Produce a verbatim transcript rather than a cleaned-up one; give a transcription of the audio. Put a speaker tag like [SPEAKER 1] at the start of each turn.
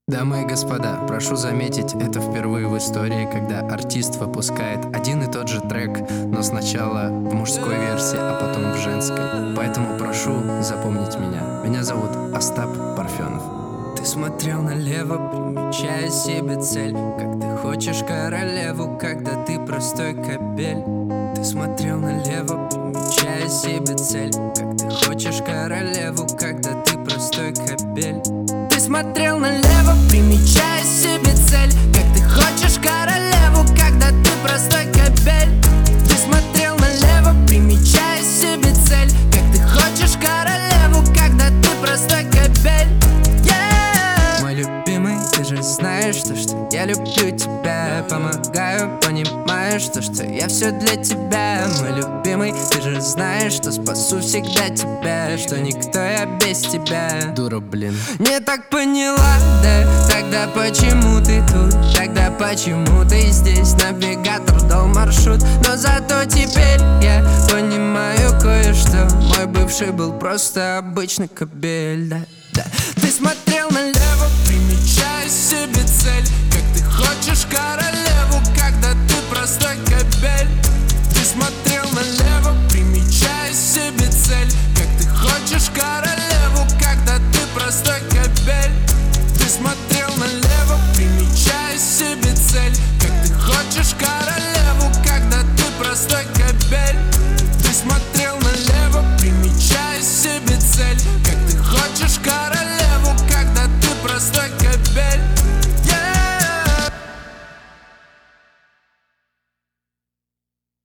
[SPEAKER 1] Дамы и господа, прошу заметить, это впервые в истории, когда артист выпускает один и тот же трек, но сначала в мужской версии, а потом в женской. Поэтому прошу запомнить меня. Меня зовут Остап Парфенов.
[SPEAKER 2] Ты смотрел налево, примечая себе цель, как ты хочешь королеву, когда ты простой кобель. Ты смотрел налево, примечая себе цель, как ты хочешь королеву, когда ты простой кобель. Ты смотрел налево, примечая себе цель, как ты хочешь королеву, когда ты простой кобель. Ты смотрел налево, примечая себе цель, как ты хочешь королеву, когда ты простой кобель. Yeah! Мой любимый, ты же знаешь, то, что я люблю тебя, помогаю, понимаешь, то, что я все для тебя. Мой любимый, ты же знаешь, что спасу всегда тебя, что никто я без тебя.
[SPEAKER 1] Дура, блин.
[SPEAKER 2] Не так поняла, да? Тогда почему ты тут? Тогда почему ты здесь? Навигатор дал маршрут, но зато теперь я понимаю кое-что. Мой бывший был просто обычный кобель, да, да. Ты смотрел налево, примечая себе цель, как ты хочешь королеву, когда ты простой кобель. Ты смотрел налево, примечая себе цель, как ты хочешь королеву, когда ты простой кобель.